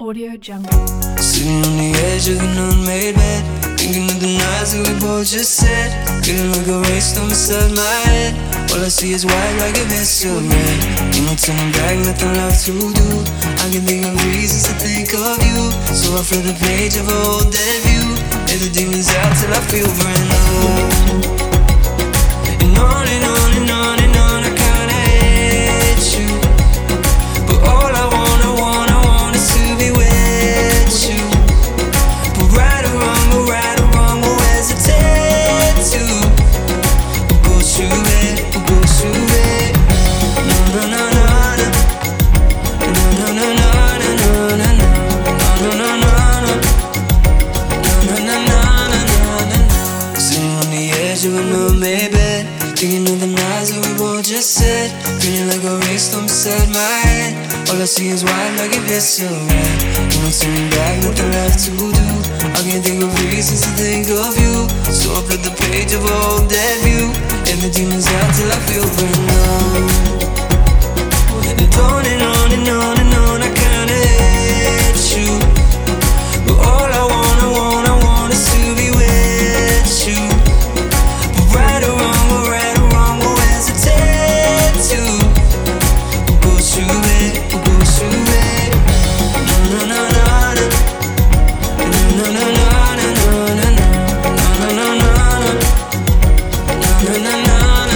Audio Jungle. Sitting on the edge of an unmade bed, thinking of the nights that we both just said. Feeling like a rainstorm inside my head. All I see is white like a mist of red. Ain't no turning back, nothing left to do. I can think of reasons to think of you, so I flip the page of an old dead view. Let the demons out till I feel brand new. And on and on and on and on, I kinda hate you, but all I want is to be with you. But right or wrong, we'll hesitate to. We'll go through it, we'll go through it. No, no, no, no, no. No, no, no, no, no, no, no, no. No, no, no, no, no. No, no, no, no, no, no, no. Sitting on the edge of an unmade bed, thinking of the nights that we both just said. Feeling like a rainstorm inside my head. All I see is white like a mist of red. No turning back, nothing left to do. I can't think of reasons to think of you, so I flip the page of an old dead view. And the demons out till I feel brand new. And on and on and on and on, I kinda hate you, but all I want is to be with you. But right or wrong, we'll hesitate to. We'll go through it, we'll go through it. No, no, no, no, no. No, no, no, no, no, no, no, no. No, no, no, no. No, no, no, no, no, no, no.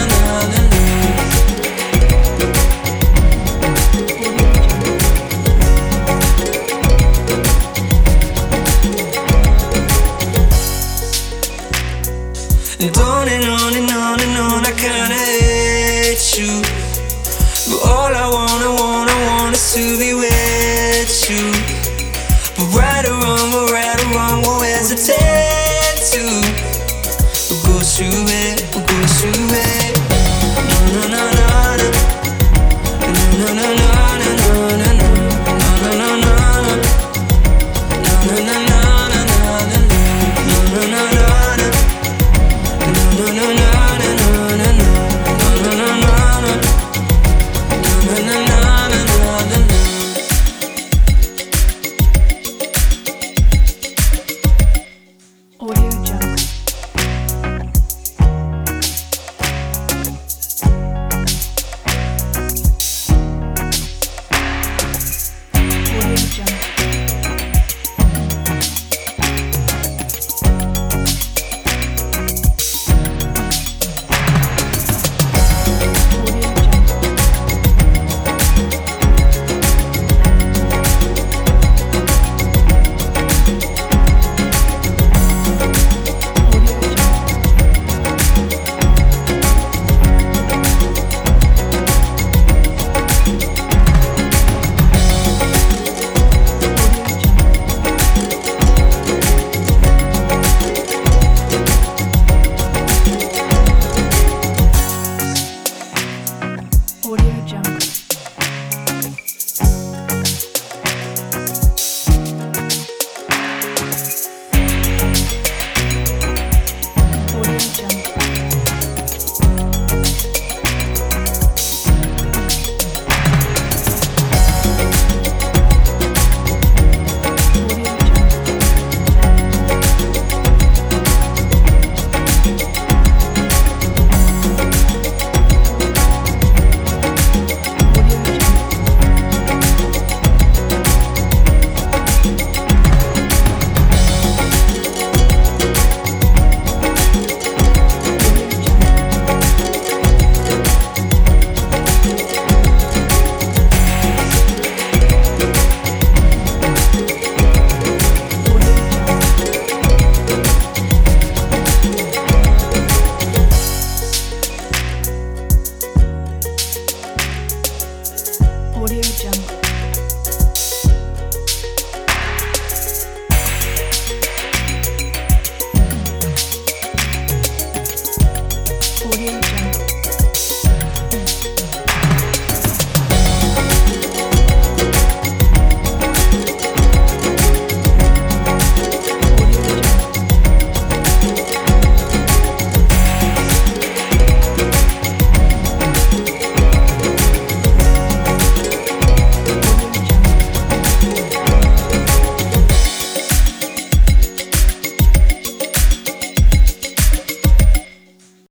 And on and on and on and on, I kinda hate you, but all I want is to be with you. But right or wrong,